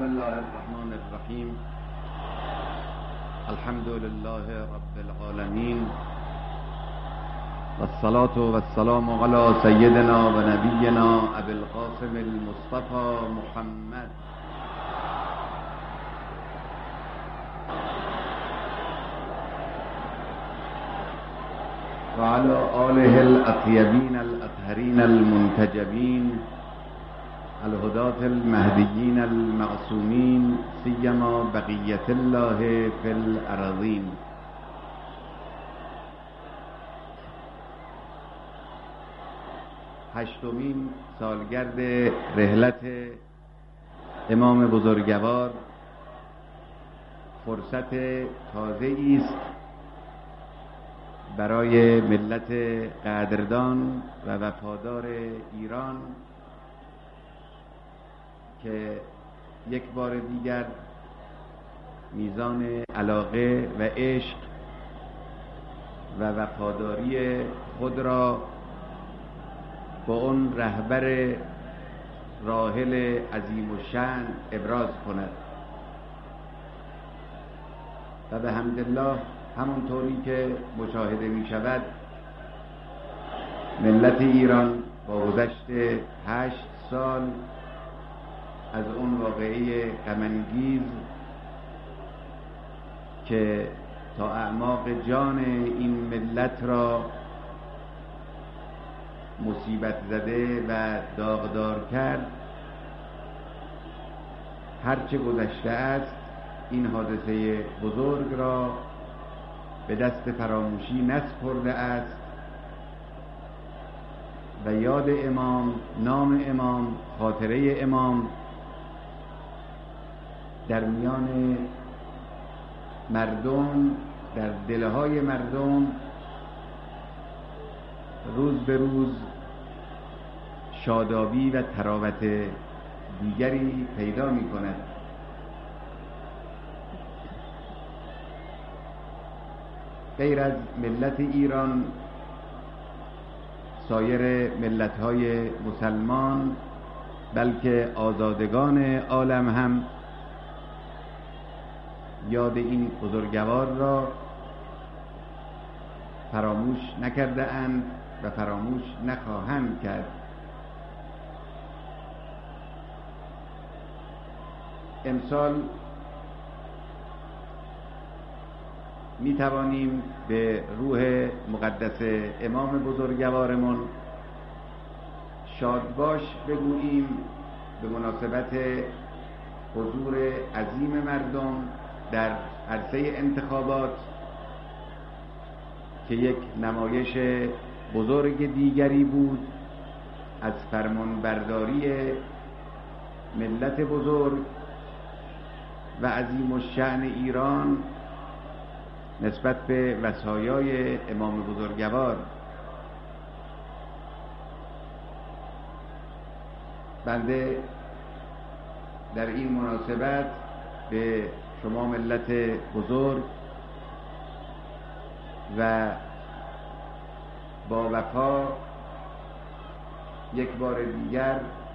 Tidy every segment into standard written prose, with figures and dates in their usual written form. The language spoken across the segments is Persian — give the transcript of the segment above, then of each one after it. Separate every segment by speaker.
Speaker 1: بسم الله الرحمن الرحیم. الحمد لله رب العالمین والصلاة والسلام علی سیدنا و نبینا ابی القاسم المصطفى محمد و علی آله الاطیبین الاطهرین المنتجبین الهداة المهدیین المعصومین سیما بقیت الله فی الارضین. هشتمین سالگرد رحلت امام بزرگوار فرصت تازه‌ای است برای ملت قدردان و وفادار ایران که یک بار دیگر میزان علاقه و عشق و وفاداری خود را با اون رهبر راحل عظیم الشأن ابراز کند و به حمدالله همونطوری که مشاهده می شود ملت ایران با گذشت 8 سال از اون واقعه غم‌انگیز که تا اعماق جان این ملت را مصیبت زده و داغدار کرد، هرچه گذشته است این حادثه بزرگ را به دست فراموشی نسپرده است و یاد امام، نام امام، خاطره امام در میان مردم، در دلهای مردم روز به روز شادابی و تراوت دیگری پیدا می کند. غیر از ملت ایران، سایر ملت‌های مسلمان بلکه آزادگان عالم هم یاد این بزرگوار را فراموش نکرده اند و فراموش نخواهند کرد. امسال می توانیم به روح مقدس امام بزرگوارمون شادباش بگوییم به مناسبت حضور عظیم مردم در عرصه انتخابات که یک نمایش بزرگ دیگری بود از فرمانبرداری ملت بزرگ و عظیم الشأن ایران نسبت به وصایای امام بزرگوار. بنده در این مناسبت به شما ملت بزرگ و با وفا یک بار دیگر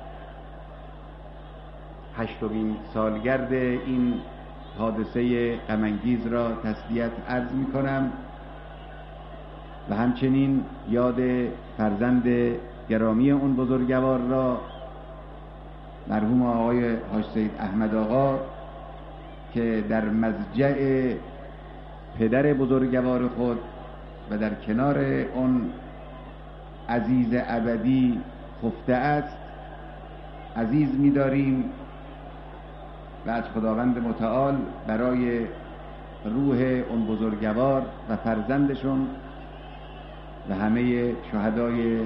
Speaker 1: 8مین سالگرد این حادثه غم‌انگیز را تسلیت عرض می کنم و همچنین یاد فرزند گرامی اون بزرگوار را، مرحوم آقای حاج سید احمد آقا که در مضجع پدر بزرگوار خود و در کنار اون عزیز ابدی خفته است، عزیز می‌داریم و از خداوند متعال برای روح اون بزرگوار و فرزندشون و همه شهدای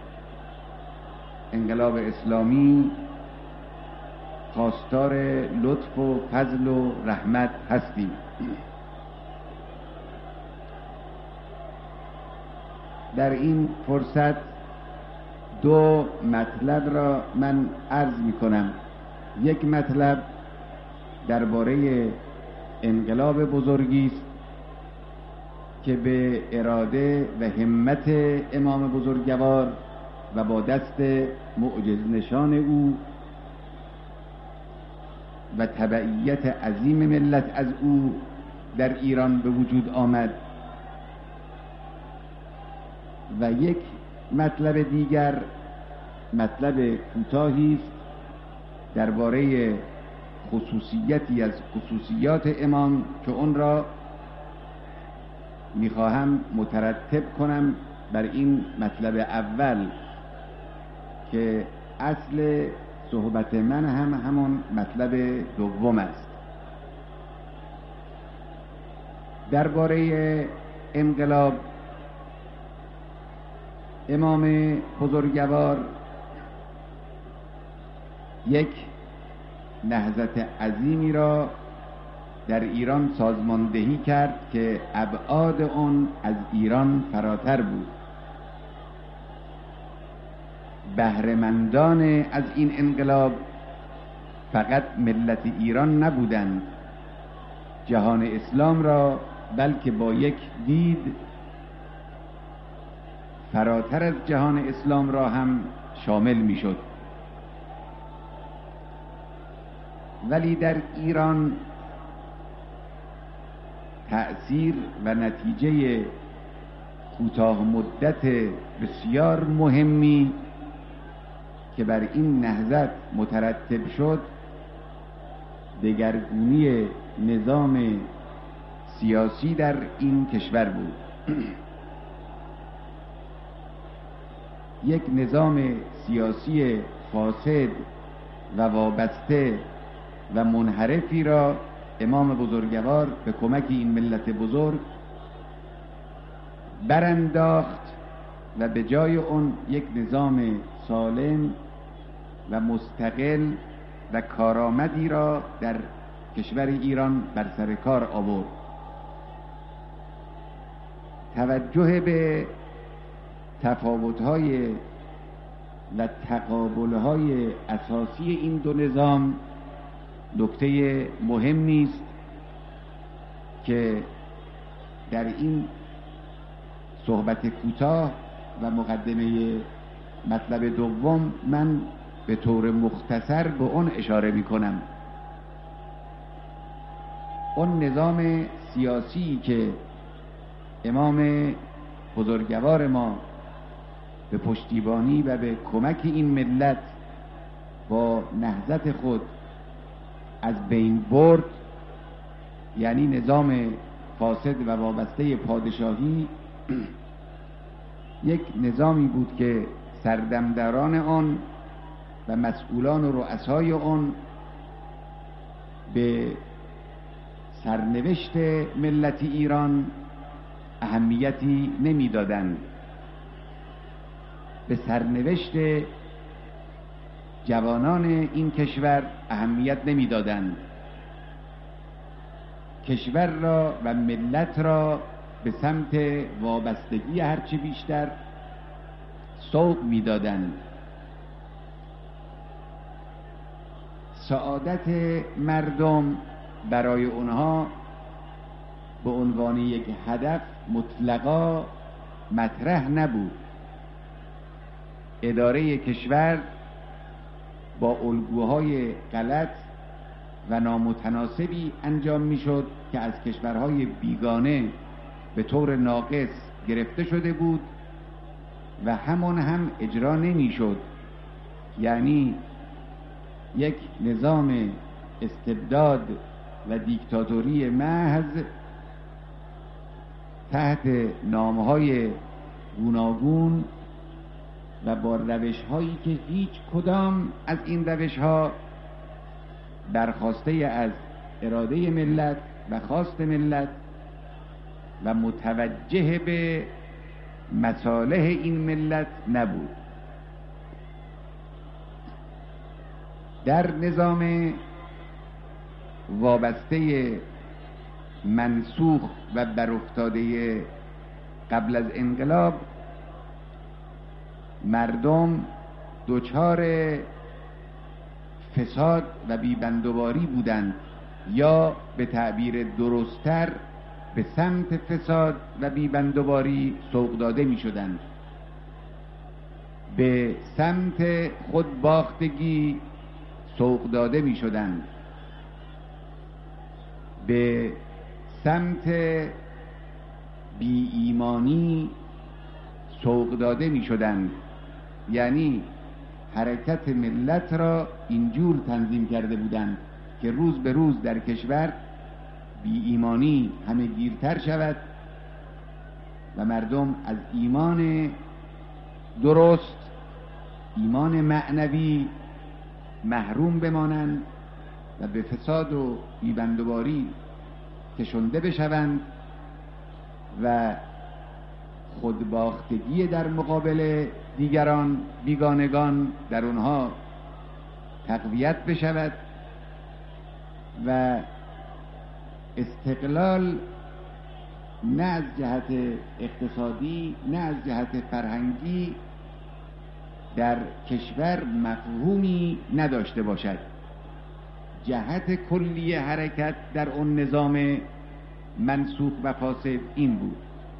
Speaker 1: انقلاب اسلامی خواستار لطف و فضل و رحمت هستیم. در این فرصت 2 مطلب را من عرض می کنم. یک مطلب درباره انقلاب بزرگی است که به اراده و همت امام بزرگوار و با دست معجزه نشان او و تبعیت عظیم ملت از او در ایران به وجود آمد. و یک مطلب دیگر، مطلب کوتاهی است درباره خصوصیتی از خصوصیات امام که اون را میخواهم مترتب کنم بر این مطلب اول که اصل صحبت من هم همون مطلب دوم است. درباره انقلاب، امام بزرگوار یک نهضت عظیمی را در ایران سازماندهی کرد که ابعاد آن از ایران فراتر بود. بهره‌مندان از این انقلاب فقط ملت ایران نبودند، جهان اسلام را بلکه با یک دید فراتر از جهان اسلام را هم شامل میشد. ولی در ایران تأثیر و نتیجه کوتاه مدت بسیار مهمی که بر این نهضت مترتب شد، دگرگونی نظام سیاسی در این کشور بود. یک نظام سیاسی فاسد و وابسته و منحرفی را امام بزرگوار به کمک این ملت بزرگ برانداخت و به جای اون یک نظام سالم و مستقل و کارآمدی را در کشور ایران بر سر کار آورد. توجه به تفاوت‌های و تقابل‌های اساسی این دو نظام نکته مهمی است که در این صحبت کوتاه و مقدمه مطلب دوم من به طور مختصر به اون اشاره می کنم. اون نظام سیاسی که امام بزرگوار ما به پشتیبانی و به کمک این ملت با نهضت خود از بین برد، یعنی نظام فاسد و وابسته پادشاهی، یک نظامی بود که سردمداران آن و مسئولان و رؤسای آن به سرنوشت ملت ایران اهمیتی نمیدادند، به سرنوشت جوانان این کشور اهمیت نمیدادند. کشور را و ملت را به سمت وابستگی هرچه بیشتر سوق میدادند. سعادت مردم برای اونها به عنوان یک هدف مطلقا مطرح نبود. اداره کشور با الگوهای غلط و نامتناسبی انجام میشد که از کشورهای بیگانه به طور ناقص گرفته شده بود و همان هم اجرا نمیشد. یعنی یک نظام استبداد و دیکتاتوری محض تحت نامهای گوناگون و با روش‌هایی که هیچ کدام از این روش‌ها برخواسته از اراده ملت و خواست ملت و متوجه به مصالح این ملت نبود. در نظام وابسته منسوخ و برافتاده قبل از انقلاب، مردم دچار فساد و بیبندوباری بودند، یا به تعبیر درست‌تر به سمت فساد و بیبندوباری سوق داده می شدند. به سمت خودباختگی سوق داده می شدند. به سمت بی ایمانی سوق داده می شدند. یعنی حرکت ملت را اینجور تنظیم کرده بودند که روز به روز در کشور بی ایمانی همه گیرتر شود و مردم از ایمان درست، ایمان معنوی محروم بمانند و به فساد و بیبندوباری کشنده بشوند و خودباختگی در مقابل دیگران، بیگانگان، در اونها تقویت بشود و استقلال نه از جهت اقتصادی نه از جهت فرهنگی در کشور مفهومی نداشته باشد. جهت کلی حرکت در اون نظام منسوخ و فاسد این بود.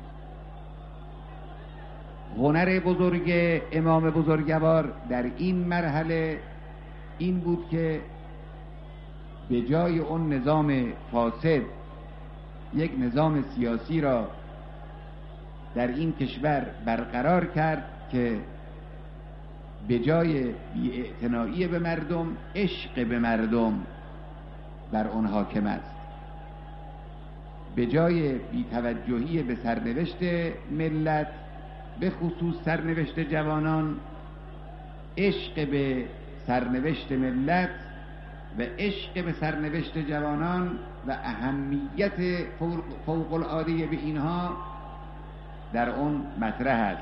Speaker 1: هنر بزرگ امام بزرگوار در این مرحله این بود که به جای اون نظام فاسد یک نظام سیاسی را در این کشور برقرار کرد که به جای بی‌اعتنایی به مردم، عشق به مردم بر آن حاکم است. به جای بی‌توجهی به سرنوشت ملت، به خصوص سرنوشت جوانان، عشق به سرنوشت ملت و عشق به سرنوشت جوانان و اهمیت فوق العاده به اینها در آن مطرح است.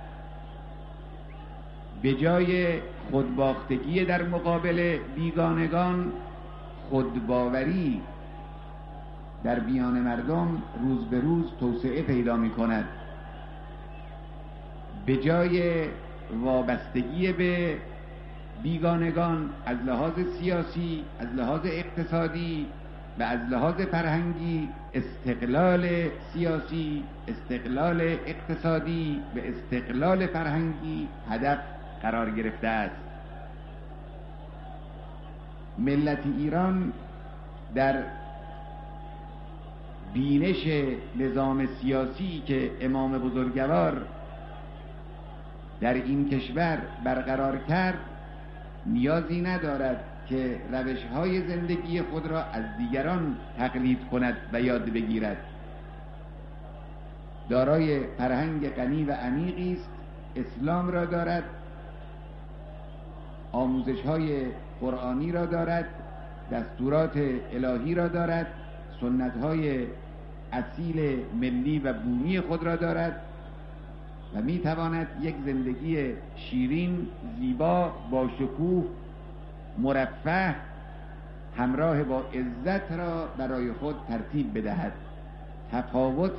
Speaker 1: به جای خودباختگی در مقابل بیگانگان، خودباوری در میان مردم روز به روز توسعه پیدا می کند. به جای وابستگی به بیگانگان از لحاظ سیاسی، از لحاظ اقتصادی و از لحاظ فرهنگی، استقلال سیاسی، استقلال اقتصادی و استقلال فرهنگی هدف قرار گرفته است. ملت ایران در بینش نظام سیاسی که امام بزرگوار در این کشور برقرار کرد نیازی ندارد که روش‌های زندگی خود را از دیگران تقلید کند و یاد بگیرد. دارای فرهنگ غنی و عمیقی است، اسلام را دارد، آموزش‌های قرآنی را دارد، دستورات الهی را دارد، سنت‌های اصیل ملی و بومی خود را دارد و می‌تواند یک زندگی شیرین، زیبا، با شکوه، مرفه، همراه با عزت را برای خود ترتیب بدهد. تفاوت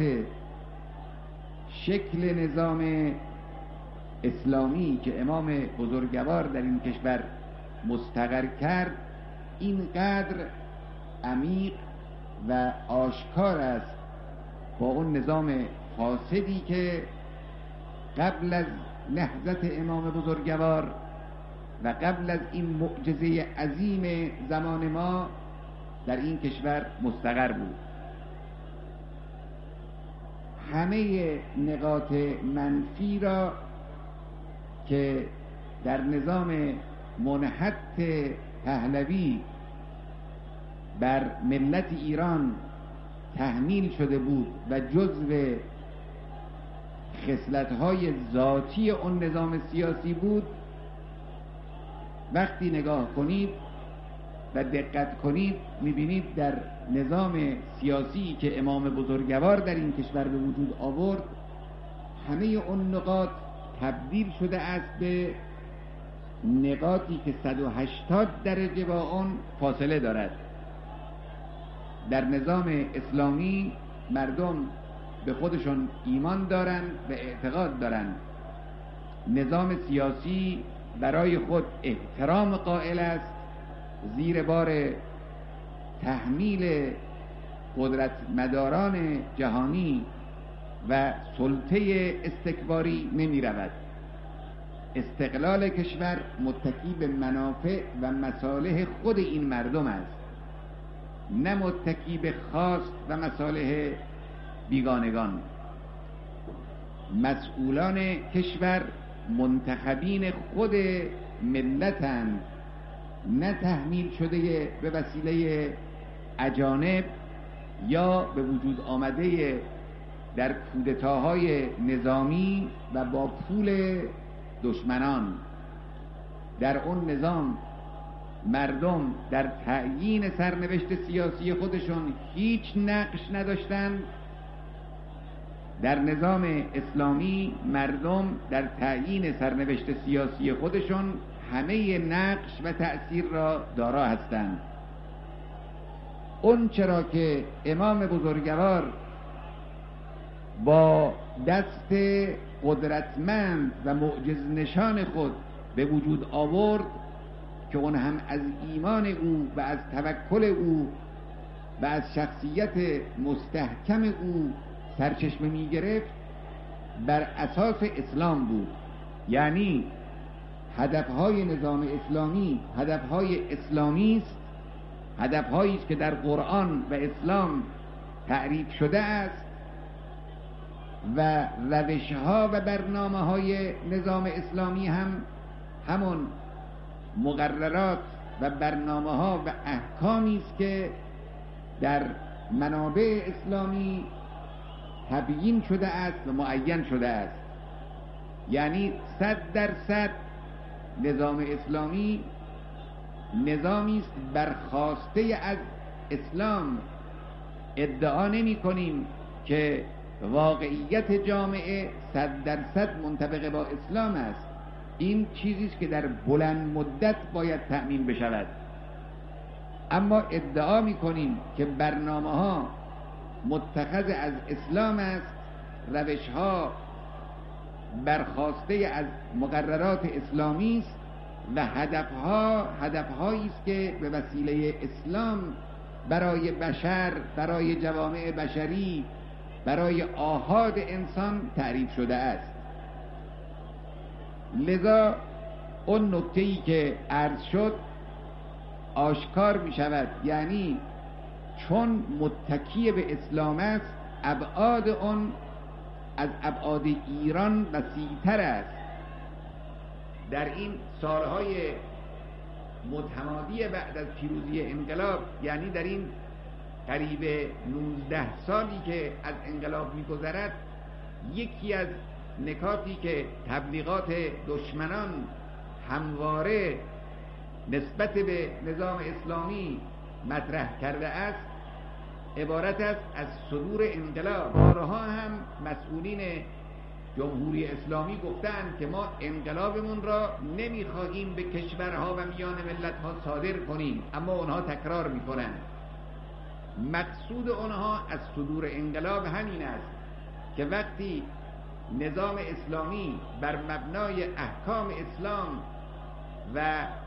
Speaker 1: شکل نظام اسلامی که امام بزرگوار در این کشور مستقر کرد اینقدر عمیق و آشکار است با اون نظام فاسدی که قبل از نهضت امام بزرگوار و قبل از این معجزه عظیم زمان ما در این کشور مستقر بود. همه نقاط منفی را که در نظام منحط پهلوی بر ملت ایران تحمیل شده بود و جزو خصلت‌های ذاتی اون نظام سیاسی بود، وقتی نگاه کنید و دقت کنید می‌بینید در نظام سیاسی که امام بزرگوار در این کشور به وجود آورد همه اون نقاط تبدیل شده است به نقاطی که 180 درجه با اون فاصله دارد. در نظام اسلامی مردم به خودشون ایمان دارند و اعتقاد دارند. نظام سیاسی برای خود احترام قائل است، زیر بار تحمیل قدرتمداران جهانی و سلطه استکباری نمی رود. استقلال کشور متکی به منافع و مصالح خود این مردم است. نه متکی به خواست و مصالح بیگانگان. مسئولان کشور منتخبین خود ملتند، نه تحمیل شده به وسیله اجانب یا به وجود آمده در کودتاهای نظامی و با پول دشمنان. در اون نظام مردم در تعیین سرنوشت سیاسی خودشون هیچ نقش نداشتند. در نظام اسلامی مردم در تعیین سرنوشت سیاسی خودشون همه نقش و تأثیر را دارا هستند. اون چرا که امام بزرگوار با دست قدرتمند و معجز نشان خود به وجود آورد که اون هم از ایمان او و از توکل او و از شخصیت مستحکم او سرچشمه می گرفت، بر اساس اسلام بود. یعنی هدفهای نظام اسلامی هدفهای اسلامی است، هدفهایی است که در قرآن و اسلام تعریف شده است و روشها و برنامه‌های نظام اسلامی هم همون مقررات و برنامه‌ها و احکامی است که در منابع اسلامی تبیین شده است و معین شده است. یعنی 100% نظام اسلامی نظامی است برخواسته از اسلام. ادعا نمی کنیم که واقعیت جامعه 100% منطبق با اسلام است. این چیزی است که در بلند مدت باید تأمین بشود. اما ادعا می کنیم که برنامه ها متخذ از اسلام است، روش ها برخواسته از مقررات اسلامی است و هدفهایی است که به وسیله اسلام برای بشر، برای جوامع بشری، برای آحاد انسان تعریف شده است. لذا اون نکته‌ای که عرض شد آشکار می شود، یعنی چون متکی به اسلام است، ابعاد اون از ابعاد ایران وسیع‌تر است. در این سالهای متمادی بعد از پیروزی انقلاب، یعنی در این قریب 19 سالی که از انقلاب می‌گذرد، یکی از نکاتی که تبلیغات دشمنان همواره نسبت به نظام اسلامی مطرح کرده است عبارت است از صدور انقلاب. بارها هم مسئولین جمهوری اسلامی گفتند که ما انقلابمون را نمیخواهیم به کشورها و میان ملتها صادر کنیم، اما اونها تکرار میکنند. مقصود اونها از صدور انقلاب همین است که وقتی نظام اسلامی بر مبنای احکام اسلام و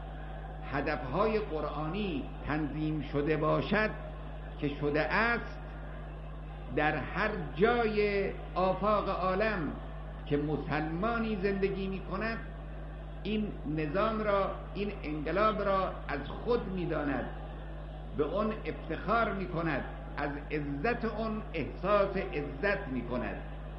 Speaker 1: هدفهای قرآنی تنظیم شده باشد که شده است، در هر جای آفاق عالم که مسلمانی زندگی می کند این نظام را، این انقلاب را از خود می داند، به اون افتخار می کند، از عزت اون احساس عزت می کند.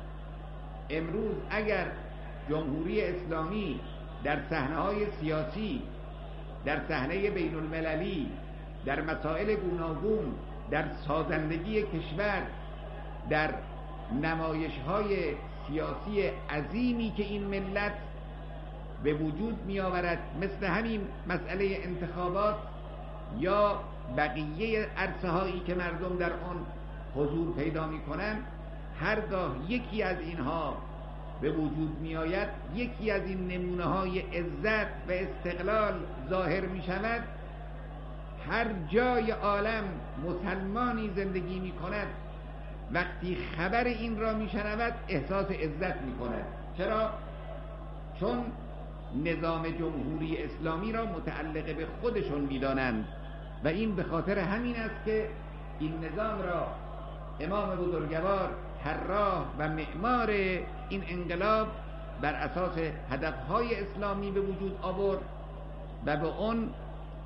Speaker 1: امروز اگر جمهوری اسلامی در صحنه‌های سیاسی، در صحنه بین المللی، در مسائل گوناگون، در سازندگی کشور، در نمایش‌های سیاسی عظیمی که این ملت به وجود می آورد، مثل همین مسئله انتخابات یا بقیه عرصه هایی که مردم در آن حضور پیدا می کنند، هرگاه یکی از اینها به وجود می آید، یکی از این نمونه های عزت و استقلال ظاهر می شود، هر جای عالم مسلمانی زندگی می کند وقتی خبر این را می شنود احساس عزت می کند. چرا؟ چون نظام جمهوری اسلامی را متعلق به خودشون می دانند و این به خاطر همین است که این نظام را امام بزرگوار طراح و معمار این انقلاب بر اساس هدفهای اسلامی به وجود آورد و به اون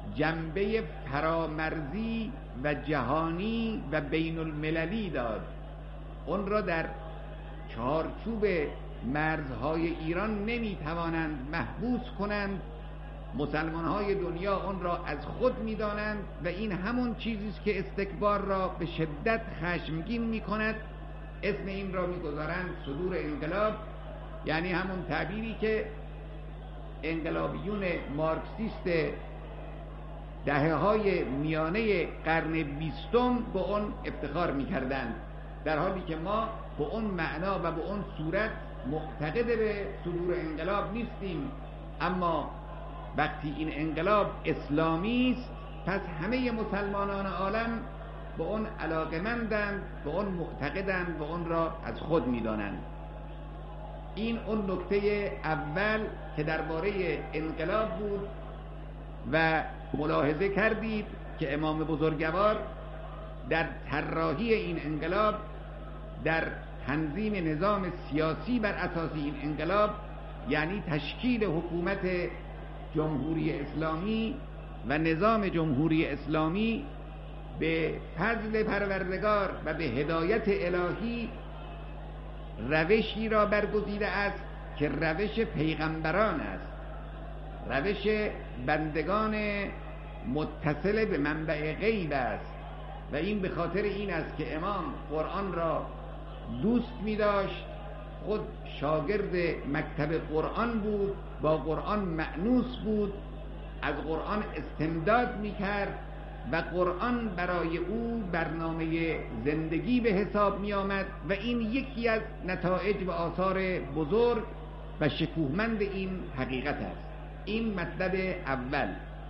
Speaker 1: جنبه فرامرزی و جهانی و بین المللی داد. اون را در چارچوب مرزهای ایران نمیتوانند محبوس کنند. مسلمانهای دنیا اون را از خود میدانند و این همون چیزی است که استکبار را به شدت خشمگین میکند. اسم این را میگذارند صدور انقلاب، یعنی همون تعبیری که انقلابیون مارکسیست دهه‌های میانه قرن 20 به اون افتخار میکردند، در حالی که ما به اون معنا و به اون صورت معتقد به صدور انقلاب نیستیم. اما وقتی این انقلاب اسلامی است، پس همه مسلمانان عالم به اون علاقه‌مندند، به اون معتقدند، به اون را از خود می‌دانند. این اون نکته اول که درباره انقلاب بود و ملاحظه کردید که امام بزرگوار در طراحی این انقلاب، در تنظیم نظام سیاسی بر اساس این انقلاب، یعنی تشکیل حکومت جمهوری اسلامی و نظام جمهوری اسلامی، به فضل پروردگار و به هدایت الهی روشی را برگزیده است که روش پیغمبران است، روش بندگان متصل به منبع غیب است. و این به خاطر این است که امام قرآن را دوست می داشت، خود شاگرد مکتب قرآن بود، با قرآن مأنوس بود، از قرآن استمداد می کرد و قرآن برای او برنامه زندگی به حساب می آمد و این یکی از نتایج و آثار بزرگ و شکوهمند این حقیقت است. این مطلب اول.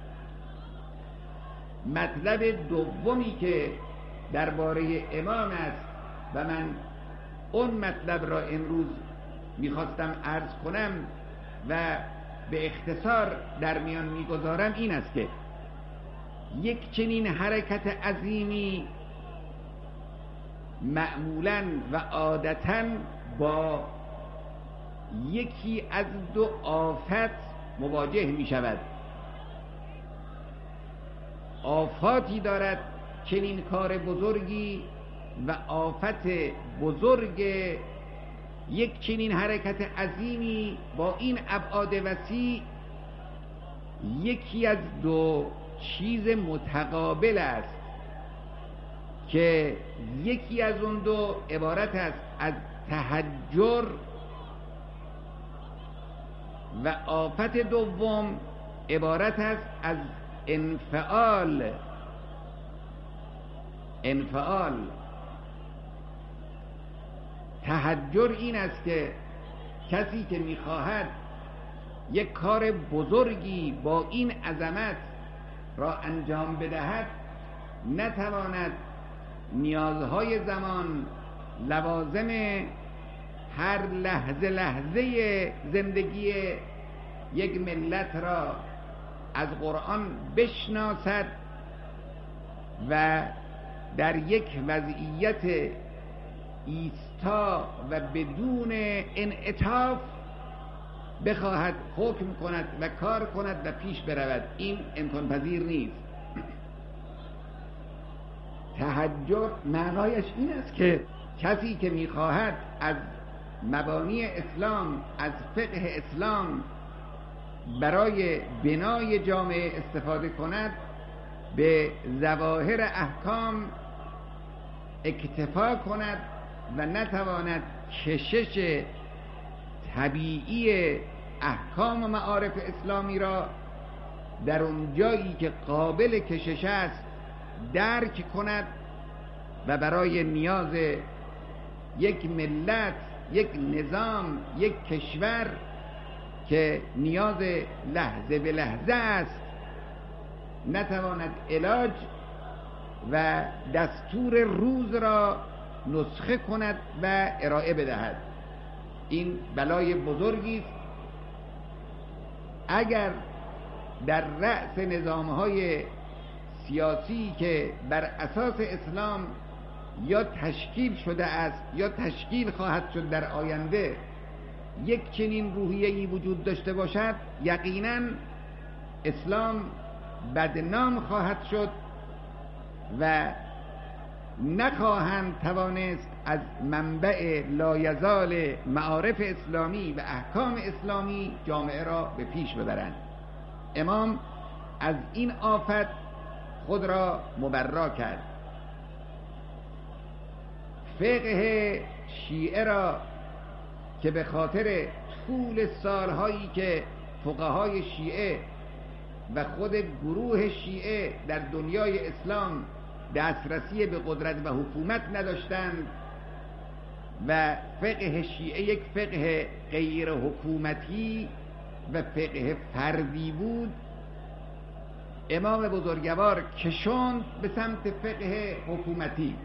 Speaker 1: مطلب دومی که درباره امام است و من اون مطلب را امروز میخواستم عرض کنم و به اختصار در میان میگذارم این است که یک چنین حرکت عظیمی معمولاً و عادتاً با یکی از دو آفت مواجه می شود. آفاتی دارد چنین کار بزرگی و آفت بزرگ یک چنین حرکت عظیمی با این ابعاد وسیع یکی از دو چیز متقابل است که یکی از اون دو عبارت است از تحجر و آفت دوم عبارت است از انفعال. تحجر این است که کسی که میخواهد یک کار بزرگی با این عظمت را انجام بدهد نتواند نیازهای زمان، لوازم هر لحظه زندگی یک ملت را از قرآن بشناسد و در یک وضعیت ایستا و بدون انعطاف بخواهد حکم کند و کار کند و پیش برود. این امکان پذیر نیست. تحجر معنایش این است که کسی که میخواهد از مبانی اسلام، از فقه اسلام برای بنای جامعه استفاده کند، به ظواهر احکام اکتفا کند و نتواند کشش طبیعی احکام و معارف اسلامی را در اون جایی که قابل کشش است درک کند و برای نیاز یک ملت، یک نظام، یک کشور که نیاز لحظه به لحظه است نتواند علاج و دستور روز را نسخه کند و ارائه بدهد. این بلای بزرگی است. اگر در رأس نظام‌های سیاسی که بر اساس اسلام یا تشکیل شده است یا تشکیل خواهد شد در آینده یک چنین روحیه‌ای وجود داشته باشد، یقیناً اسلام بدنام خواهد شد و نخواهند توانست از منبع لایزال معارف اسلامی و احکام اسلامی جامعه را به پیش ببرند. امام از این آفت خود را مبرا کرد. فقه شیعه را که به خاطر طول سالهایی که فقهای شیعه و خود گروه شیعه در دنیای اسلام دسترسی به قدرت و حکومت نداشتند و فقه شیعه یک فقه غیر حکومتی و فقه فردی بود، امام بزرگوار کشوند به سمت فقه حکومتی.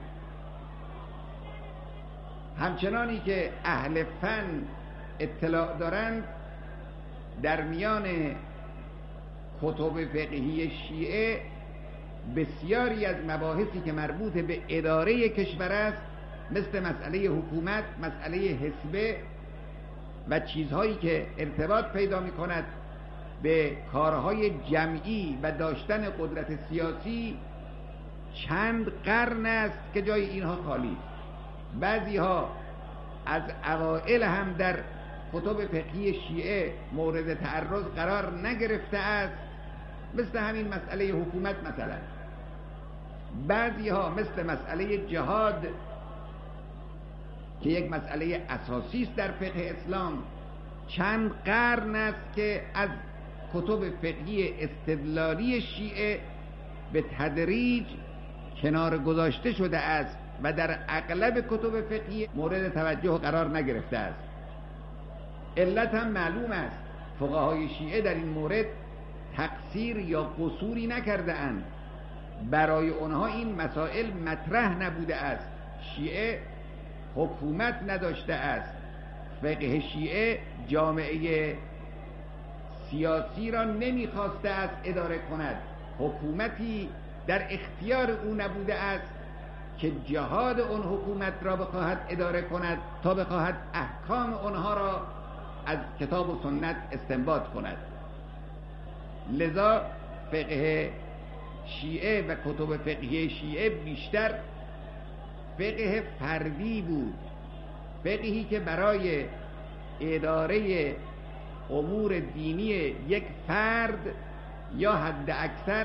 Speaker 1: همچنانی که اهل فن اطلاع دارند، در میان کتب فقهی شیعه بسیاری از مباحثی که مربوط به اداره کشور است، مثل مسئله حکومت، مسئله حسبه و چیزهایی که ارتباط پیدا می کند به کارهای جمعی و داشتن قدرت سیاسی، چند قرن است که جای اینها خالی است. بعضی ها از اوائل هم در کتب فقهی شیعه مورد تعرض قرار نگرفته است، مثل همین مسئله حکومت مثلا. بعضی ها مثل مسئله جهاد که یک مسئله اساسی است در فقه اسلام، چند قرن است که از کتب فقهی استدلالی شیعه به تدریج کنار گذاشته شده است و در اغلب کتب فقهی مورد توجه قرار نگرفته است. علت هم معلوم است، فقهای شیعه در این مورد تقصیر یا قصوری نکرده اند، برای آنها این مسائل مطرح نبوده است. شیعه حکومت نداشته است، فقه شیعه جامعه سیاسی را نمیخواسته است اداره کند، حکومتی در اختیار او نبوده است که جهاد اون حکومت را بخواهد اداره کند تا بخواهد احکام آنها را از کتاب و سنت استنباط کند. لذا فقه شیعه و کتب فقهی شیعه بیشتر فقه فردی بود، فقهی که برای اداره امور دینی یک فرد یا حد اکثر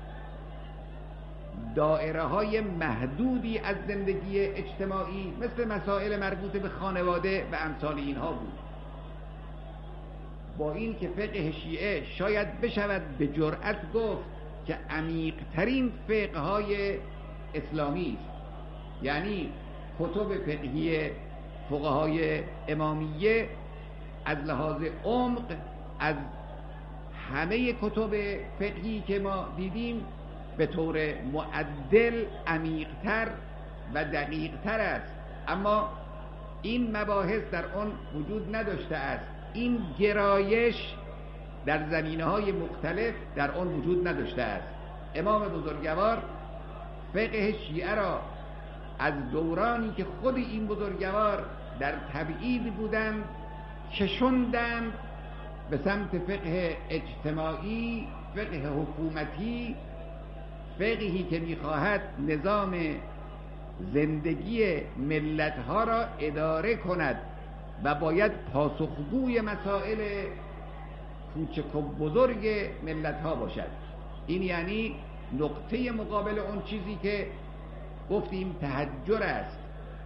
Speaker 1: دائره های محدودی از زندگی اجتماعی مثل مسائل مربوط به خانواده و امثال اینها بود. با این که فقه شیعه شاید بشود به جرأت گفت که عمیق‌ترین فقه‌های اسلامی است، یعنی کتب فقهی فقهای امامیه از لحاظ عمق از همه کتب فقهی که ما دیدیم به طور معدل عمیق‌تر و دقیق‌تر است، اما این مباحث در آن وجود نداشته است. این گرایش در زمینه‌های مختلف در آن وجود نداشته است. امام بزرگوار فقه شیعه را از دورانی که خود این بزرگوار در تبعید بودند کشوندند به سمت فقه اجتماعی، فقه حکومتی، فقهی که می‌خواهد نظام زندگی ملت‌ها را اداره کند و باید پاسخگوی مسائل کوچک و بزرگ ملت‌ها باشد. این یعنی نقطه مقابل اون چیزی که گفتیم تحجر است.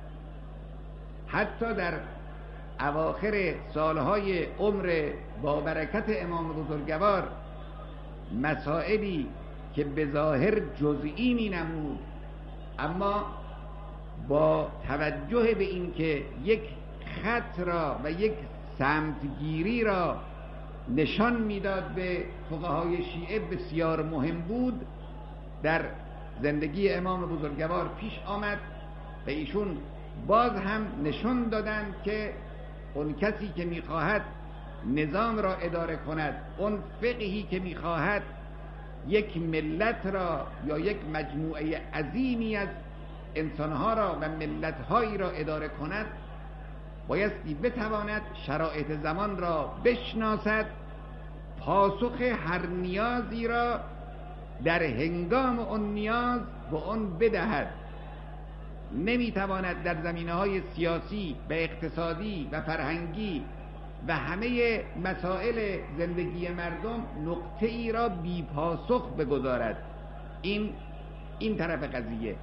Speaker 1: حتی در اواخر سالهای عمر با برکت امام بزرگوار مسائلی که به ظاهر جزئی می نمود، اما با توجه به این که یک خط را و یک سمتگیری را نشان میداد به فقهای شیعه بسیار مهم بود، در زندگی امام بزرگوار پیش آمد و ایشون باز هم نشان دادند که اون کسی که میخواهد نظام را اداره کند، اون فقهی که میخواهد یک ملت را یا یک مجموعه عظیمی از انسانها را و ملتهایی را اداره کند، بایستی بتواند شرایط زمان را بشناسد، پاسخ هر نیازی را در هنگام اون نیاز به اون بدهد. نمیتواند در زمینه‌های سیاسی و اقتصادی و فرهنگی و همه مسائل زندگی مردم نقطه ای را بی پاسخ بگذارد. این طرف قضیه.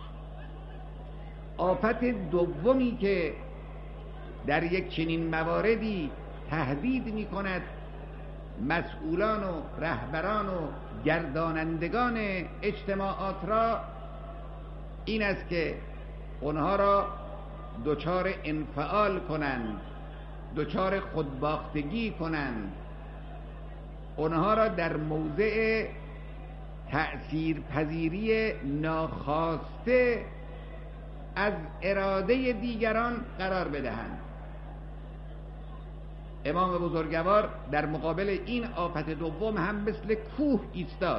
Speaker 1: آفت دومی که در یک چنین مواردی تهدید می کند مسئولان و رهبران و گردانندگان اجتماعات را، این است که اونها را دچار انفعال کنند، دچار خودباختگی کنند، اونها را در موضع تأثیر پذیری ناخواسته از اراده دیگران قرار بدهند. امام بزرگوار در مقابل این آفت دوم هم مثل کوه ایستاد.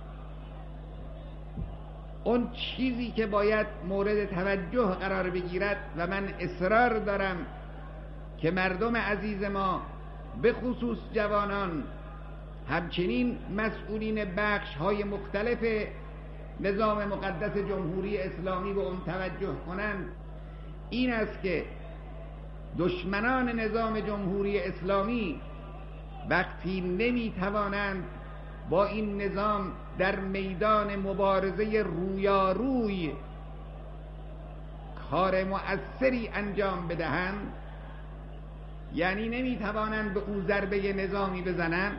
Speaker 1: اون چیزی که باید مورد توجه قرار بگیرد و من اصرار دارم که مردم عزیز ما به خصوص جوانان، همچنین مسئولین بخش‌های مختلف نظام مقدس جمهوری اسلامی به اون توجه کنند، این است که دشمنان نظام جمهوری اسلامی وقتی نمیتوانند با این نظام در میدان مبارزه رویاروی کار مؤثری انجام بدهند، یعنی نمیتوانند به او ضربه نظامی بزنند،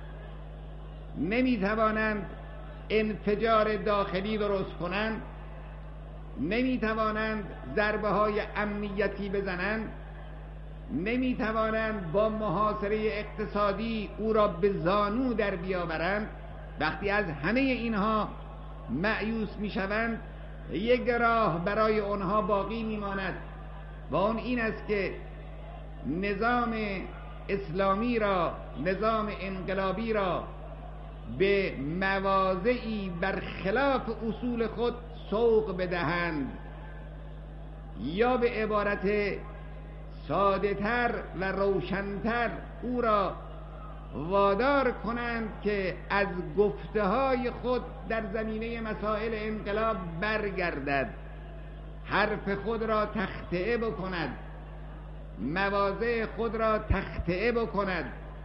Speaker 1: نمیتوانند انفجار داخلی درست کنند، نمیتوانند ضربه های امنیتی بزنند، نمیتوانند با محاصره اقتصادی او را به زانو در بیاورند. وقتی از همه اینها مایوس میشوند، یک راه برای آنها باقی میماند و آن این است که نظام اسلامی را، نظام انقلابی را به مواضعی برخلاف اصول خود سوق بدهند، یا به عبارت ساده تر و روشنتر او را وادار کنند که از گفته های خود در زمینه مسائل انقلاب برگردد، حرف خود را تخطئه بکند، مواضع خود را تخطئه بکند،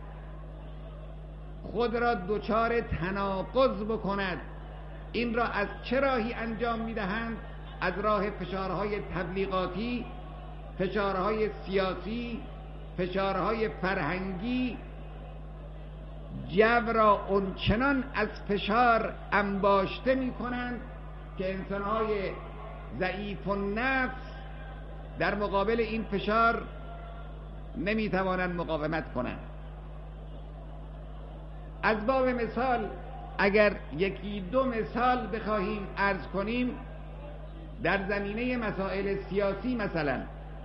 Speaker 1: خود را دچار تناقض بکند. این را از چه راهی انجام میدهند؟ از راه فشارهای تبلیغاتی، فشارهای سیاسی، فشارهای فرهنگی. جو را اونچنان از فشار انباشته می کنند که انسانهای ضعیف النفس در مقابل این فشار نمی توانند مقاومت کنند. از باب مثال اگر یکی دو مثال بخواهیم عرض کنیم، در زمینه مسائل سیاسی مثلا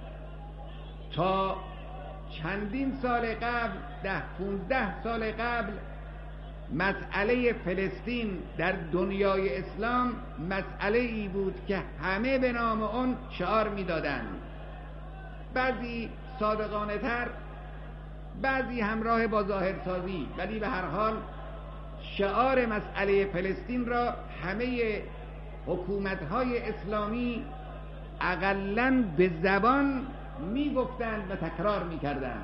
Speaker 1: تا چندین سال قبل، 10-15 سال قبل، مسئله فلسطین در دنیای اسلام مسئله ای بود که همه به نام آن شعار می‌دادند، بعضی صادقانه تر، بعضی همراه با ظاهرسازی، ولی به هر حال شعار مسئله فلسطین را همه حکومت‌های اسلامی اقلاً به زبان میگفتند و تکرار میکردند.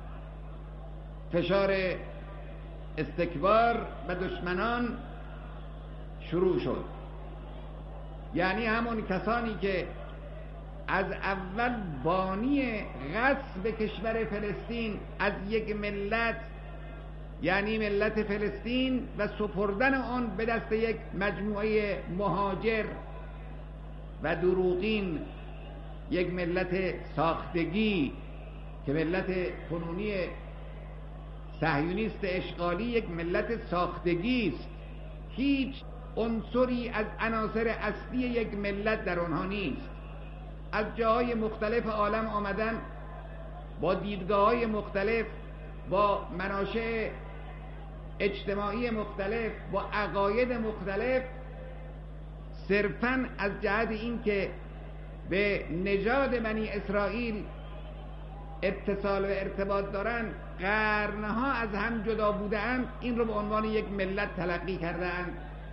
Speaker 1: فشار استکبار و دشمنان شروع شد، یعنی همون کسانی که از اول بانی غصب کشور فلسطین از یک ملت، یعنی ملت فلسطین، و سپردن آن به دست یک مجموعه مهاجر و دروغین، یک ملت ساختگی که ملت کنونی صهیونیست اشغالی یک ملت ساختگی است، هیچ عنصری از عناصر اصلی یک ملت در آنها نیست. از جاهای مختلف عالم آمدن، با دیدگاه‌های مختلف، با مناشئ اجتماعی مختلف، با عقاید مختلف، صرفاً از جهت این که به نژاد بنی اسرائیل اتصال و ارتباط دارند، قرنها از هم جدا بودند، این رو به عنوان یک ملت تلقی کردند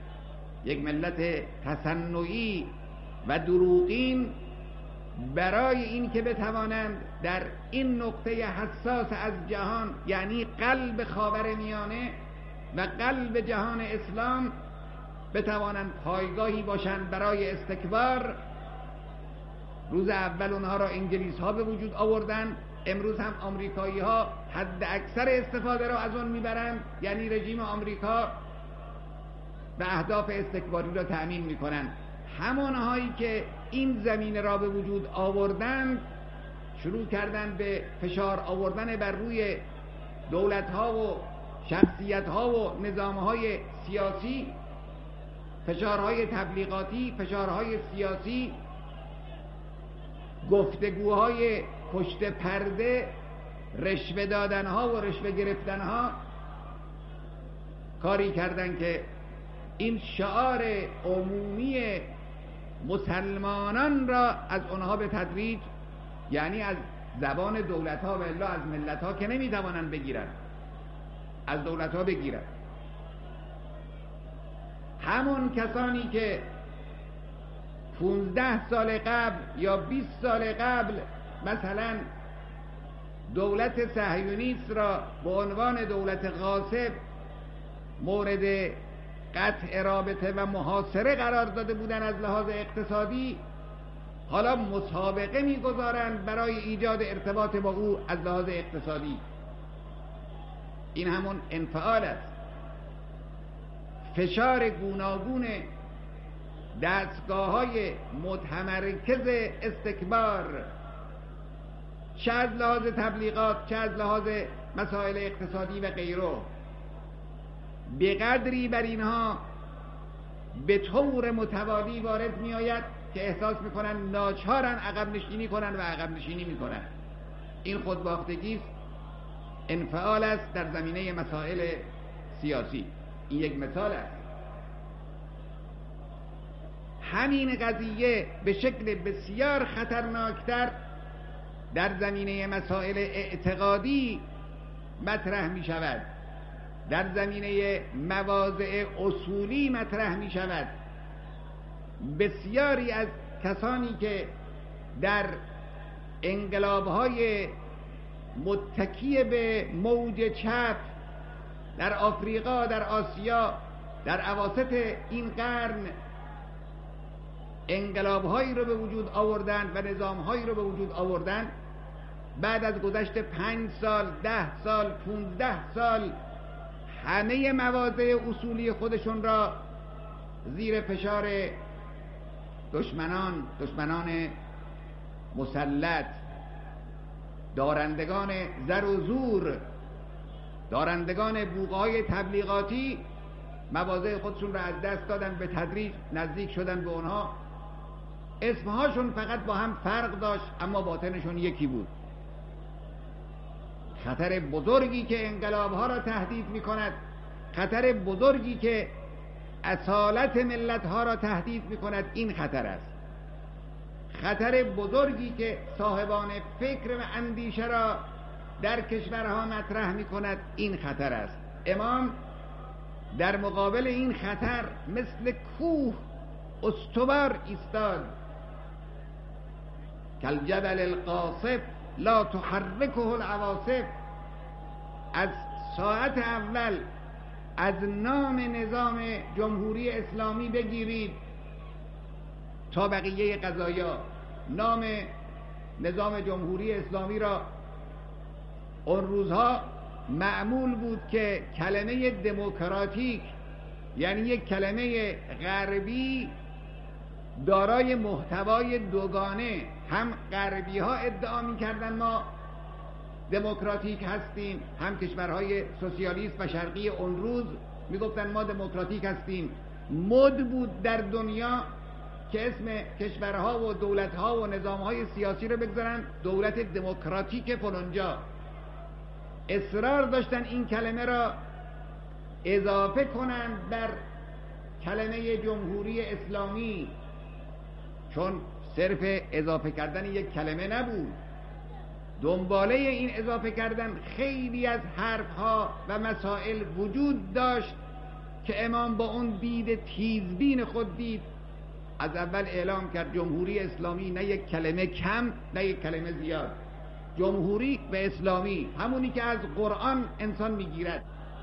Speaker 1: یک ملت تصنعی و دروغین، برای این که بتوانند در این نقطه حساس از جهان، یعنی قلب خاورمیانه و قلب جهان اسلام، بتوانند پایگاهی باشند برای استکبار. روز اول اونها را انگلیس ها به وجود آوردن، امروز هم آمریکایی ها حد اکثر استفاده را از اون میبرند، یعنی رژیم آمریکا، و اهداف استکباری را تأمین میکنند. همانهایی که این زمینه را به وجود آوردند شروع کردند به فشار آوردن بر روی دولت ها و شخصیت ها و نظام های سیاسی، فشارهای تبلیغاتی، فشارهای سیاسی، گفتگوهای پشت پرده، رشوه دادنها و رشوه گرفتنها، کاری کردند که این شعار عمومی مسلمانان را از اونها به تدریج، یعنی از زبان دولت ها و الا از ملت ها که نمیتوانند بگیرن، از دولت ها بگیرن. همون کسانی که 15 سال قبل یا 20 سال قبل مثلا دولت صهیونیست را به عنوان دولت غاصب مورد قطع رابطه و محاصره قرار داده بودند از لحاظ اقتصادی، حالا مسابقه می‌گذارند برای ایجاد ارتباط با او از لحاظ اقتصادی. این همون انفعال است. فشار گوناگون دستگاه‌های متمرکز استکبار، چه از لحاظ تبلیغات چه از لحاظ مسائل اقتصادی و غیره، به قدری بر اینها به طور متوالی وارد می آید که احساس میکنن ناچارن عقب نشینی کنن و عقب نشینی میکنن. این خودباختگی است، انفعال است در زمینه مسائل سیاسی. این یک مثال است. همین قضیه به شکل بسیار خطرناکتر در زمینه مسائل اعتقادی مطرح می شود، در زمینه مواضع اصولی مطرح می شود. بسیاری از کسانی که در انقلاب‌های متکی به موج چپ در آفریقا، در آسیا، در اواسط این قرن انقلاب‌هایی رو به وجود آوردند و نظام‌هایی رو به وجود آوردند، بعد از گذشت 5 سال، 10 سال، 15 سال همه مواضع اصولی خودشون را زیر فشار دشمنان مسلط، دارندگان زر و زور، دارندگان بوقهای تبلیغاتی، مواضع خودشون را از دست دادن، به تدریج نزدیک شدن به اونها. اسمهاشون فقط با هم فرق داشت اما باطنشون یکی بود. خطر بزرگی که انقلاب‌ها را تهدید می‌کند، خطر بزرگی که اصالت ملت‌ها را تهدید می‌کند، این خطر است. خطر بزرگی که صاحبان فکر و اندیشه را در کشورها مطرح می‌کند، این خطر است. امام در مقابل این خطر مثل کوه استوار ایستاد. کالجبل القاصف لا تحرکه العواصف. از ساعت اول از نام نظام جمهوری اسلامی بگیرید تا بقیه قضایا، نام نظام جمهوری اسلامی را اون روزها معمول بود که کلمه دموکراتیک، یعنی یک کلمه غربی دارای محتوای دوگانه، هم غربی ها ادعا می کردن ما دموکراتیک هستیم، هم کشورهای سوسیالیست و شرقی اون روز می گفتن ما دموکراتیک هستیم. مد بود در دنیا که اسم کشورها و دولتها و نظامهای سیاسی رو بگذارن دولت دموکراتیک فلانجا. اصرار داشتن این کلمه را اضافه کنند بر کلمه جمهوری اسلامی، چون صرف اضافه کردن یک کلمه نبود، دنباله این اضافه کردن خیلی از حرفها و مسائل وجود داشت که امام با اون دید تیزبین خود دید، از اول اعلام کرد جمهوری اسلامی نه یک کلمه کم نه یک کلمه زیاد، جمهوری و اسلامی همونی که از قرآن انسان میگیرد.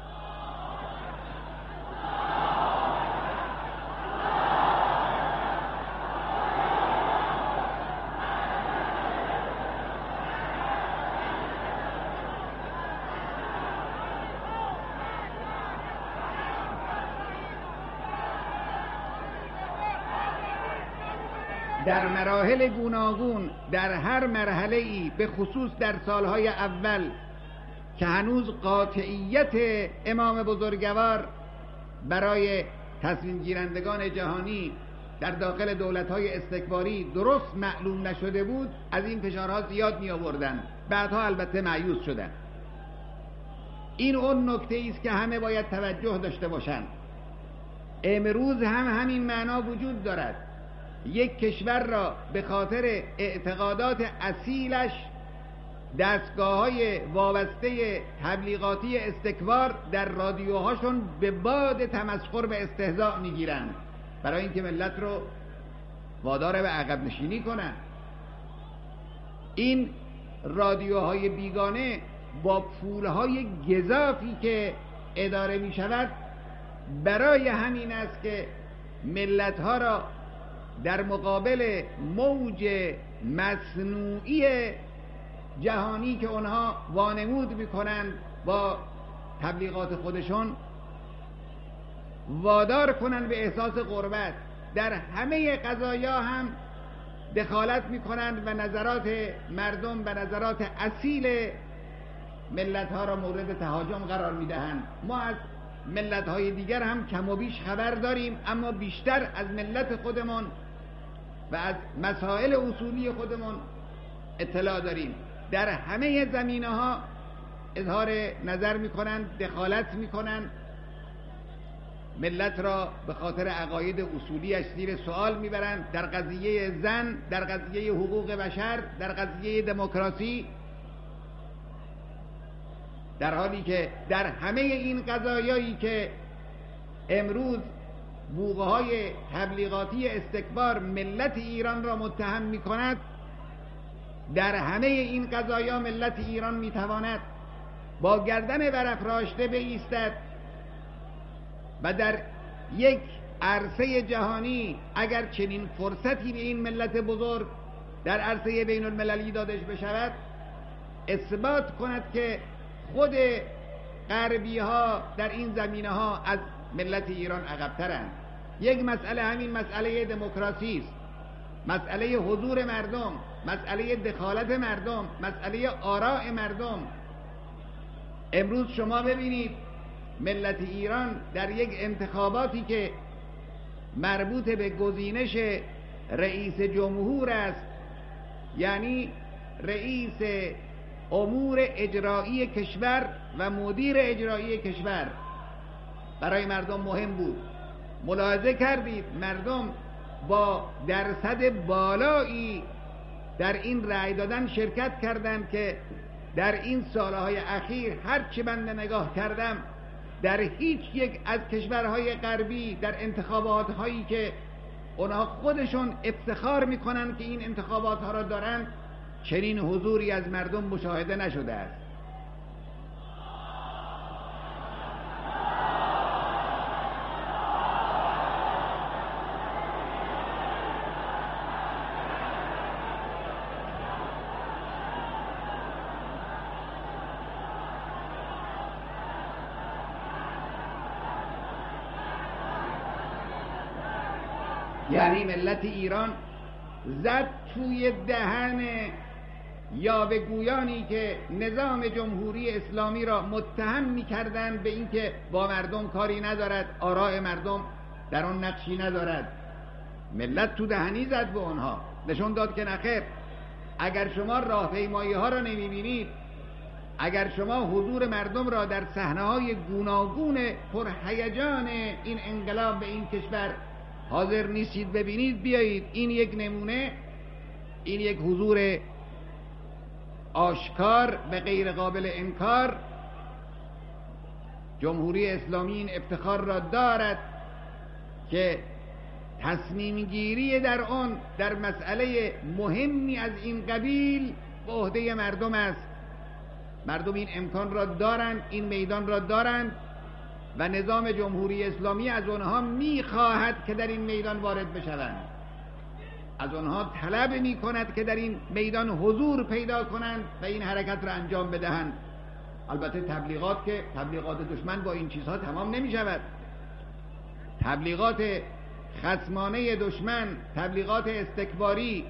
Speaker 1: در مراحل گوناگون، در هر مرحله ای، به خصوص در سالهای اول که هنوز قاطعیت امام بزرگوار برای تصمیم گیرندگان جهانی در داخل دولت‌های استکباری درست معلوم نشده بود، از این فشارها زیاد می آوردن، بعدها البته مایوس شدن. این اون نکته است که همه باید توجه داشته باشند. امروز هم همین معنا وجود دارد. یک کشور را به خاطر اعتقادات اصیلش دستگاه‌های وابسته تبلیغاتی استکبار در رادیوهاشون به باد تمسخر و استهزاء میگیرن برای اینکه ملت رو وادار به عقب نشینی کنن. این رادیوهای بیگانه با پولهای گزافی که اداره می شود برای همین است که ملتها را در مقابل موج مصنوعی جهانی که اونها وانمود میکنند با تبلیغات خودشون وادار کنند به احساس غربت. در همه قضایا هم دخالت میکنند و نظرات مردم و نظرات اصیل ملت ها را مورد تهاجم قرار میدهند. ما از ملت های دیگر هم کم و بیش خبر داریم، اما بیشتر از ملت خودمون و از مسائل اصولی خودمون اطلاع داریم. در همه زمینه ها اظهار نظر میکنند، دخالت میکنند، ملت را به خاطر عقاید اصولیش زیر سوال میبرند، در قضیه زن، در قضیه حقوق بشر، در قضیه دموکراسی، در حالی که در همه این قضایایی که امروز بوقه های تبلیغاتی استکبار ملت ایران را متهم می کند، در همه این قضایا ملت ایران می تواند با گردن برافراشته بایستد و در یک عرصه جهانی اگر چنین فرصتی به این ملت بزرگ در عرصه بین المللی دادش بشود اثبات کند که خود غربی ها در این زمینه ها از ملت ایران عقب‌ترند. یک مسئله همین مسئله دموکراسی است، مسئله حضور مردم، مسئله دخالت مردم، مسئله آراء مردم. امروز شما ببینید ملت ایران در یک انتخاباتی که مربوط به گزینش رئیس جمهور است، یعنی رئیس امور اجرایی کشور و مدیر اجرایی کشور برای مردم مهم بود. ملاحظه کردید مردم با درصد بالایی در این رأی دادن شرکت کردند که در این سالهای اخیر هرچی بنده نگاه کردم در هیچ یک از کشورهای غربی در انتخابات هایی که اونها خودشون افتخار میکنن که این انتخابات ها را دارن چنین حضوری از مردم مشاهده نشده است. یعنی ملت ایران زد توی دهن یاوه‌گویانی که نظام جمهوری اسلامی را متهم می‌کردند به اینکه با مردم کاری ندارد، آراء مردم در آن نقشی ندارد. ملت تو دهنی زد به آنها، نشون داد که نخیر، اگر شما راهپیمایی‌ها را نمی‌بینید، اگر شما حضور مردم را در صحنه‌های گوناگون پرهیجان این انقلاب به این کشور حاضر نیستید ببینید، بیایید این یک نمونه، این یک حضور آشکار و غیر قابل انکار جمهوری اسلامی این افتخار را دارد که تصمیم گیری در آن در مسئله مهمی از این قبیل به عهده مردم است. مردم این امکان را دارند، این میدان را دارند و نظام جمهوری اسلامی از آنها می‌خواهد که در این میدان وارد بشوند، از آنها طلب می‌کند که در این میدان حضور پیدا کنند و این حرکت را انجام بدهند. البته تبلیغات دشمن با این چیزها تمام نمی‌شود. تبلیغات خصمانه دشمن، تبلیغات استکباری،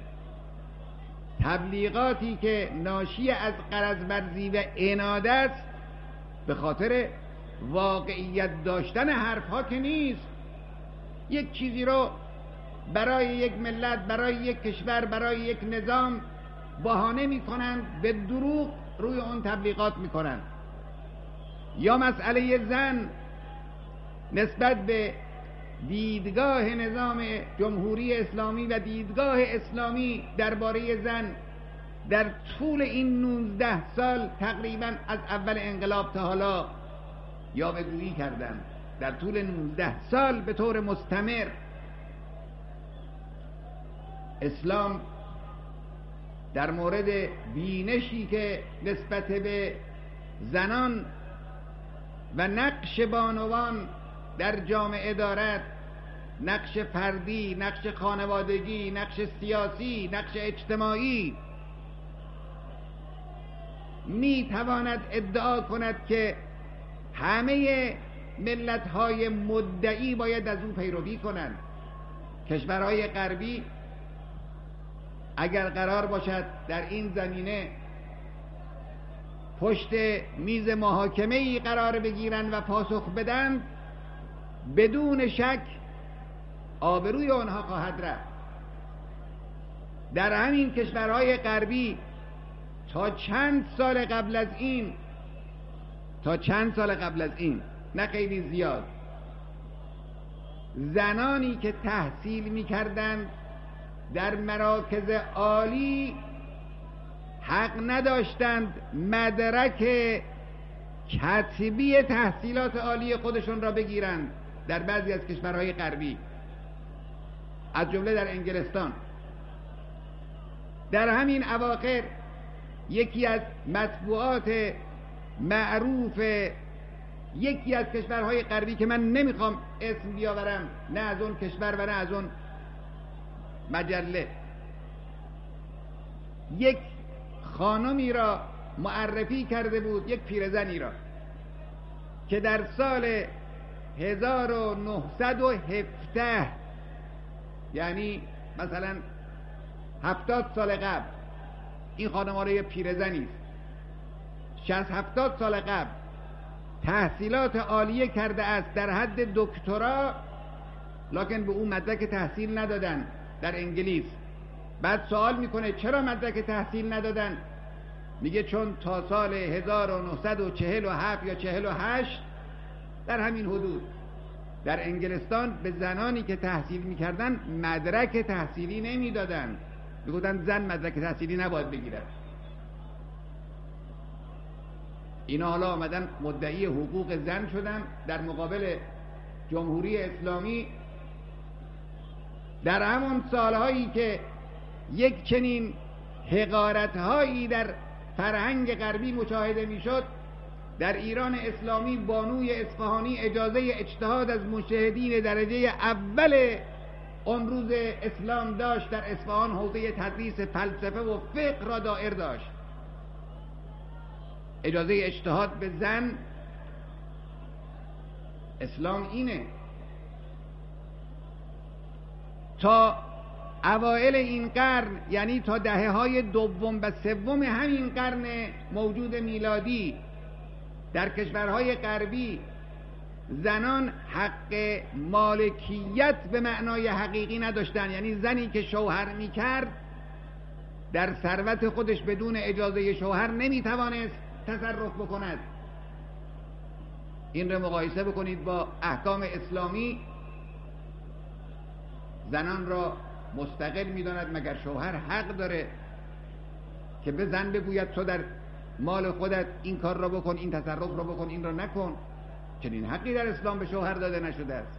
Speaker 1: تبلیغاتی که ناشی از غرض‌ورزی و عناد است، به خاطر واقعیت داشتن حرفها که نیست. یک چیزی رو برای یک ملت، برای یک کشور، برای یک نظام بهانه میکنند، به دروغ روی اون تبلیغات میکنند. یا مسئله زن نسبت به دیدگاه نظام جمهوری اسلامی و دیدگاه اسلامی درباره زن در طول این 19 سال تقریبا از اول انقلاب تا حالا یاوه‌گویی کردند. در طول 19 سال به طور مستمر اسلام در مورد بینشی که نسبت به زنان و نقش بانوان در جامعه دارد، نقش فردی، نقش خانوادگی، نقش سیاسی، نقش اجتماعی، می تواند ادعا کند که همه ملت‌های مدعی باید از او پیروی کنند. کشورهای غربی اگر قرار باشد در این زمینه پشت میز محاکمه‌ای قرار بگیرند و پاسخ بدن، بدون شک آبروی آنها خواهد رفت. در همین کشورهای غربی تا چند سال قبل از این نه خیلی زیاد، زنانی که تحصیل می‌کردند در مراکز عالی حق نداشتند مدرک کتبی تحصیلات عالی خودشون را بگیرند. در بعضی از کشورهای غربی، از جمله در انگلستان، در همین اواخر یکی از مطبوعات معروف یکی از کشورهای غربی که من نمیخوام اسم بیاورم، نه از اون کشور و نه از اون مجله، یک خانمی را معرفی کرده بود، یک پیرزنی را که در سال 1917، یعنی مثلا 70 سال قبل، این خانم ها را یک پیرزنی است، 60-70 سال قبل تحصیلات عالیه کرده است در حد دکترا، لکن به اون مدرک تحصیل ندادن در انگلیس. بعد سوال میکنه چرا مدرک تحصیل ندادن؟ میگه چون تا سال 1947 یا 48 در همین حدود در انگلستان به زنانی که تحصیل میکردن مدرک تحصیلی نمیدادن، میگفتن زن مدرک تحصیلی نباید بگیرد. اینا حالا آمدن مدعی حقوق زن شدن در مقابل جمهوری اسلامی. در همان سالهایی که یک چنین حقارت‌هایی در فرهنگ غربی مشاهده میشد، در ایران اسلامی بانوی اصفهانی اجازه اجتهاد از مجتهدین درجه اول امروز اسلام داشت. در اصفهان حوزه تدریس فلسفه و فقه را دایر داشت. اجازه اجتهاد به زن اسلام اینه. تا اوائل این قرن، یعنی تا دهه‌های دوم و سوم همین قرن موجود میلادی، در کشورهای غربی زنان حق مالکیت به معنای حقیقی نداشتن. یعنی زنی که شوهر میکرد در ثروت خودش بدون اجازه شوهر نمیتوانست تصرف بکند. این رو مقایسه بکنید با احکام اسلامی. زنان را مستقل میداند مگر شوهر حق داره که به زن بگوید تو در مال خودت این کار را بکن، این تصرف را بکن، این را نکن؟ چنین حقی در اسلام به شوهر داده نشده است.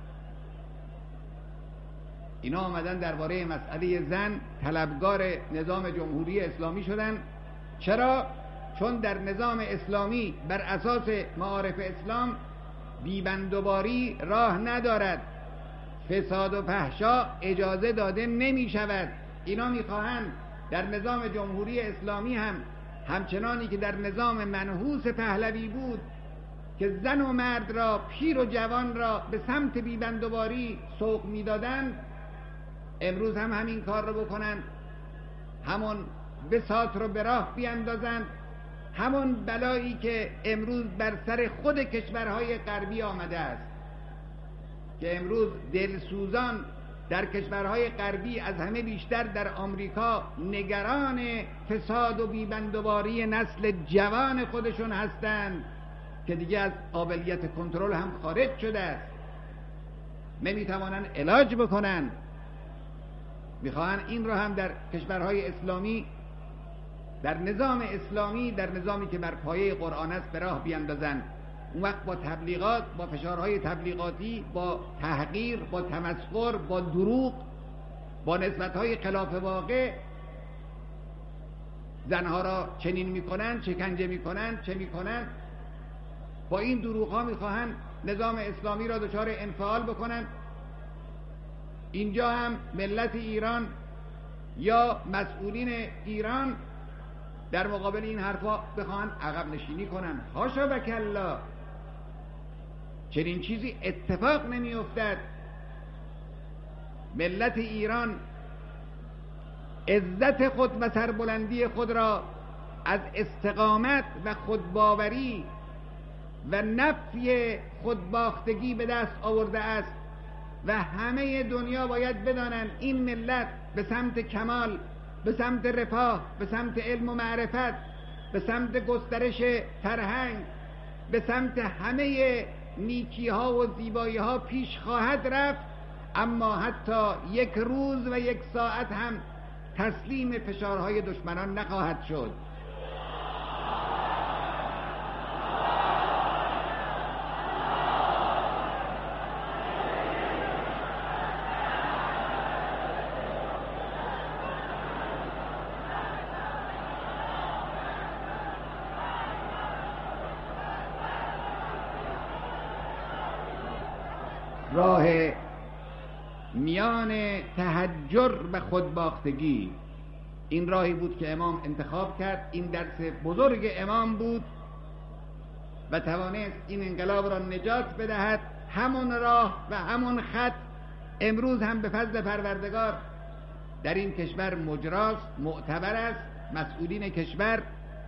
Speaker 1: اینا آمدن درباره مسئله زن طلبگار نظام جمهوری اسلامی شدن. چرا؟ چون در نظام اسلامی بر اساس معارف اسلام بیبندوباری راه ندارد، فساد و فحشا اجازه داده نمی شود. اینا میخواهند در نظام جمهوری اسلامی هم همچنانی که در نظام منحوس پهلوی بود که زن و مرد را، پیر و جوان را به سمت بیبندوباری سوق میدادند، امروز هم همین کار رو بکنند، همون بساط رو به راه بیاندازند، همون بلایی که امروز بر سر خود کشورهای غربی آمده است که امروز دلسوزان در کشورهای غربی از همه بیشتر در آمریکا نگران فساد و بیبندوباری نسل جوان خودشون هستند که دیگه از قابلیت کنترل هم خارج شده است، نمیتوانند علاج بکنن. میخواهند این رو هم در کشورهای اسلامی، در نظام اسلامی، در نظامی که بر پایه قرآن است، به راه بیاندازند. اون وقت با تبلیغات، با فشارهای تبلیغاتی، با تحقیر، با تمسخر، با دروغ، با نسبتهای خلاف واقع زنها را چنین میکنند، شکنجه میکنند، چه میکنند. با این دروغ ها میخواهند نظام اسلامی را دچار انفعال بکنند. اینجا هم ملت ایران یا مسئولین ایران در مقابل این حرفا بخواهند عقب نشینی کنند. حاشا و کلا، چنین چیزی اتفاق نمی افتد. ملت ایران عزت خود و سربلندی خود را از استقامت و خودباوری و نفی خودباختگی به دست آورده است و همه دنیا باید بدانند این ملت به سمت کمال، به سمت رفاه، به سمت علم و معرفت، به سمت گسترش فرهنگ، به سمت همه نیکی ها و زیبایی ها پیش خواهد رفت، اما حتی یک روز و یک ساعت هم تسلیم فشارهای دشمنان نخواهد شد. راه میان تحجر و خودباختگی، این راهی بود که امام انتخاب کرد. این درس بزرگ امام بود و توانست این انقلاب را نجات بدهد. همون راه و همون خط امروز هم به فضل پروردگار در این کشور مجراست، معتبر است. مسئولین کشور،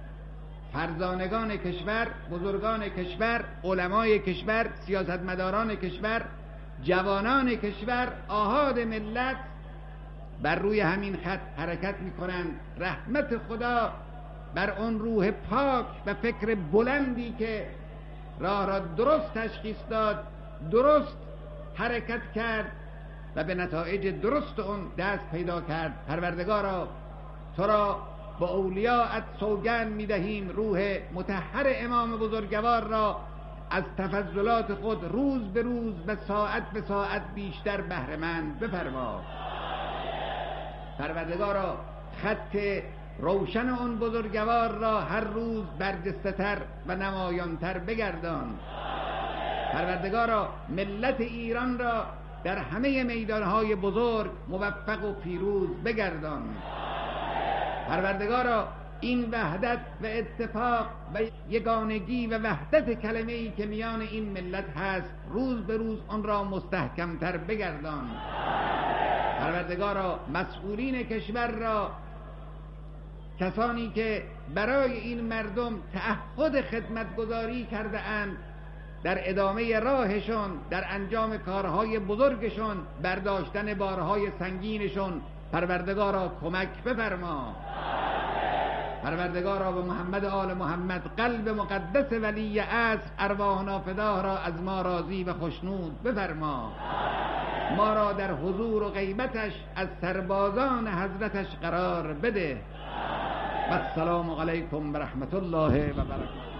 Speaker 1: فرزانگان کشور، بزرگان کشور، علمای کشور، سیاستمداران کشور، جوانان کشور، آحاد ملت بر روی همین خط حرکت میکنند. رحمت خدا بر اون روح پاک و فکر بلندی که راه را درست تشخیص داد، درست حرکت کرد و به نتایج درست اون دست پیدا کرد. پروردگارا، تو را با اولیاءت سوگند میدهیم روح مطهر امام بزرگوار را از تفضلات خود روز به روز و ساعت به ساعت بیشتر بهره‌مند بفرما. پروردگارا، خط روشن اون بزرگوار را هر روز برجسته‌تر و نمایانتر بگردان. پروردگارا، ملت ایران را در همه میدانهای بزرگ موفق و پیروز بگردان. پروردگارا، این وحدت و اتفاق و یگانگی و وحدت کلمه‌ای که میان این ملت هست روز به روز آن را مستحکمتر بگردان. پروردگارا، مسئولین کشور را، کسانی که برای این مردم تعهد خدمتگزاری کرده اند، در ادامه راهشون، در انجام کارهای بزرگشون، برداشتن بارهای سنگینشون، پروردگارا کمک بفرما. پروردگارا، به محمد آل محمد، قلب مقدس ولی عصر، ارواحنا فداه را از ما راضی و خشنود بفرما. ما را در حضور و غیبتش از سربازان حضرتش قرار بده. و السلام علیکم و رحمت الله و برکاته.